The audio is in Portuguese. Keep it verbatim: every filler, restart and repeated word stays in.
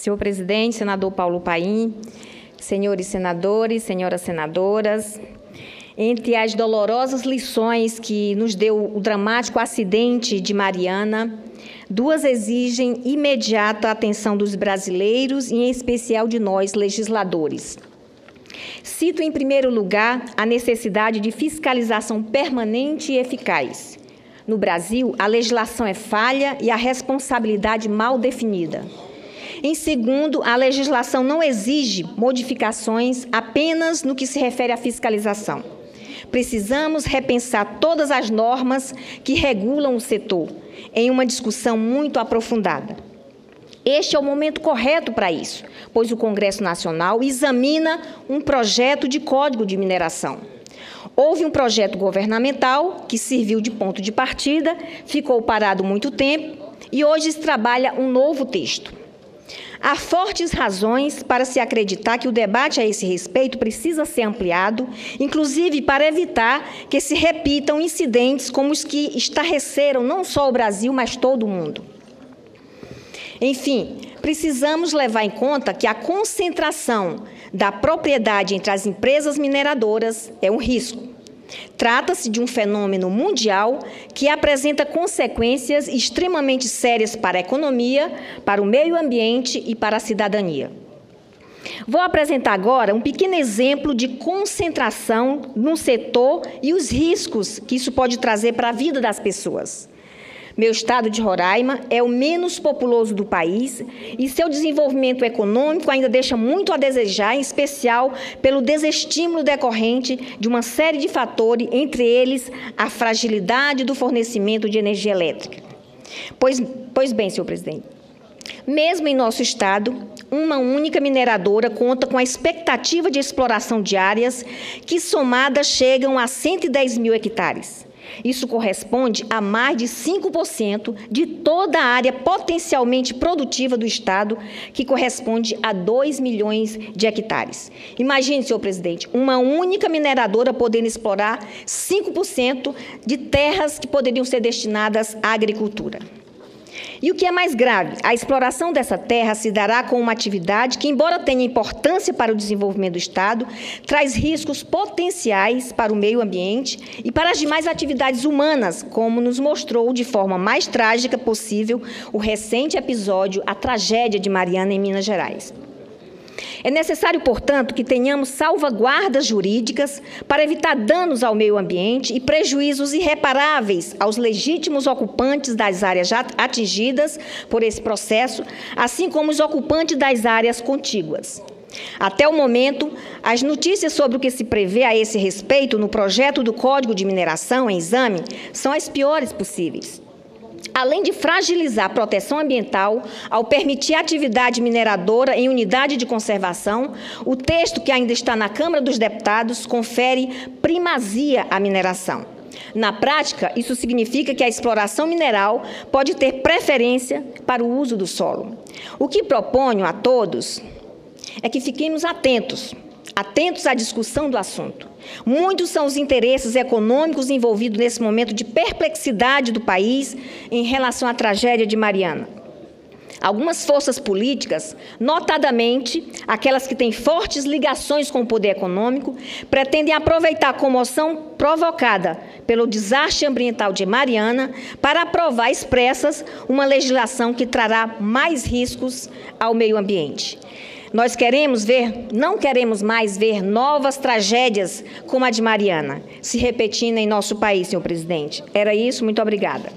Senhor presidente, senador Paulo Paim, senhores senadores, senhoras senadoras, entre as dolorosas lições que nos deu o dramático acidente de Mariana, duas exigem imediata atenção dos brasileiros e, em especial, de nós, legisladores. Cito, em primeiro lugar, a necessidade de fiscalização permanente e eficaz. No Brasil, a legislação é falha e a responsabilidade mal definida. Em segundo, a legislação não exige modificações apenas no que se refere à fiscalização. Precisamos repensar todas as normas que regulam o setor, em uma discussão muito aprofundada. Este é o momento correto para isso, pois o Congresso Nacional examina um projeto de Código de Mineração. Houve um projeto governamental que serviu de ponto de partida, ficou parado muito tempo e hoje se trabalha um novo texto. Há fortes razões para se acreditar que o debate a esse respeito precisa ser ampliado, inclusive para evitar que se repitam incidentes como os que estarreceram não só o Brasil, mas todo o mundo. Enfim, precisamos levar em conta que a concentração da propriedade entre as empresas mineradoras é um risco. Trata-se de um fenômeno mundial que apresenta consequências extremamente sérias para a economia, para o meio ambiente e para a cidadania. Vou apresentar agora um pequeno exemplo de concentração no setor e os riscos que isso pode trazer para a vida das pessoas. Meu estado de Roraima é o menos populoso do país e seu desenvolvimento econômico ainda deixa muito a desejar, em especial pelo desestímulo decorrente de uma série de fatores, entre eles a fragilidade do fornecimento de energia elétrica. Pois, pois bem, senhor presidente, mesmo em nosso estado, uma única mineradora conta com a expectativa de exploração de áreas que, somadas, chegam a cento e dez mil hectares. Isso corresponde a mais de cinco por cento de toda a área potencialmente produtiva do estado, que corresponde a dois milhões de hectares. Imagine, senhor presidente, uma única mineradora podendo explorar cinco por cento de terras que poderiam ser destinadas à agricultura. E o que é mais grave, a exploração dessa terra se dará com uma atividade que, embora tenha importância para o desenvolvimento do estado, traz riscos potenciais para o meio ambiente e para as demais atividades humanas, como nos mostrou de forma mais trágica possível o recente episódio, a tragédia de Mariana, em Minas Gerais. É necessário, portanto, que tenhamos salvaguardas jurídicas para evitar danos ao meio ambiente e prejuízos irreparáveis aos legítimos ocupantes das áreas já atingidas por esse processo, assim como os ocupantes das áreas contíguas. Até o momento, as notícias sobre o que se prevê a esse respeito no projeto do Código de Mineração em exame são as piores possíveis. Além de fragilizar a proteção ambiental, ao permitir a atividade mineradora em unidade de conservação, o texto que ainda está na Câmara dos Deputados confere primazia à mineração. Na prática, isso significa que a exploração mineral pode ter preferência para o uso do solo. O que proponho a todos é que fiquemos atentos, atentos à discussão do assunto. Muitos são os interesses econômicos envolvidos nesse momento de perplexidade do país em relação à tragédia de Mariana. Algumas forças políticas, notadamente aquelas que têm fortes ligações com o poder econômico, pretendem aproveitar a comoção provocada pelo desastre ambiental de Mariana para aprovar expressas uma legislação que trará mais riscos ao meio ambiente. Nós queremos ver, não queremos mais ver novas tragédias como a de Mariana se repetindo em nosso país, senhor presidente. Era isso, muito obrigada.